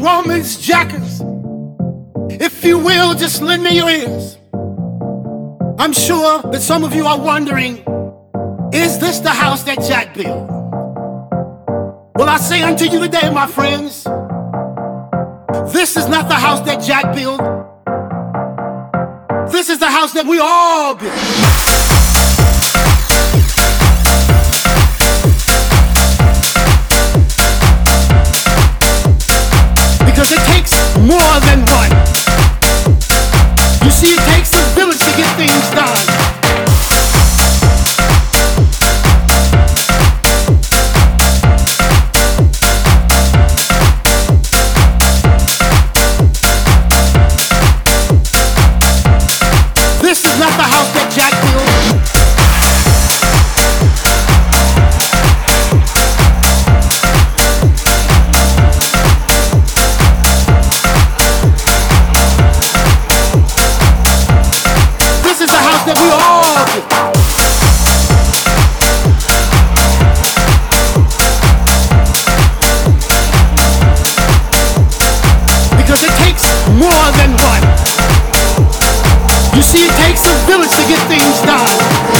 woman's jackers. If you will, just lend me your ears. I'm sure that some of you are wondering, is this the house that Jack built? Well, I say unto you today, my friends, this is not the house that Jack built. This is the house that we all built. Because it takes more than one. You see, it takes a village to get things done. This is not the house that Jack built. This is the house that we all built. Because it takes more than one. You see, it takes a village to get things done.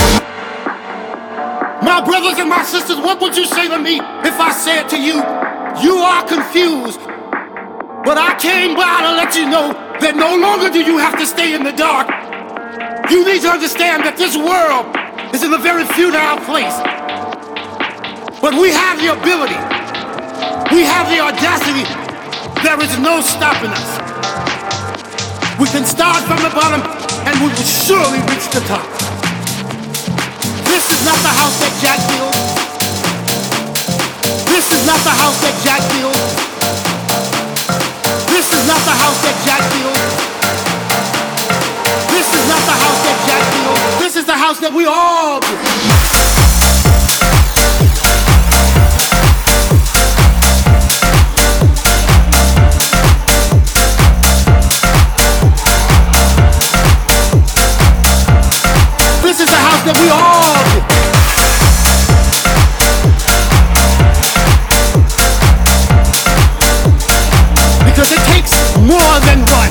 My brothers and my sisters, what would you say to me if I said to you, you are confused, but I came by to let you know that no longer do you have to stay in the dark. You need to understand that this world is in a very futile place. But we have the ability, we have the audacity, there is no stopping us. We can start from the bottom and we will surely reach the top. This is not the house that Jack built. This is not the house that Jack built. This is not the house that Jack built. This is not the house that Jack built. This is the house that we all built. This is the house that we all built. Because it takes more than one.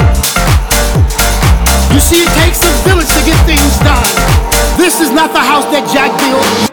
You see, it takes a village to get things done. This is not the house that Jack built.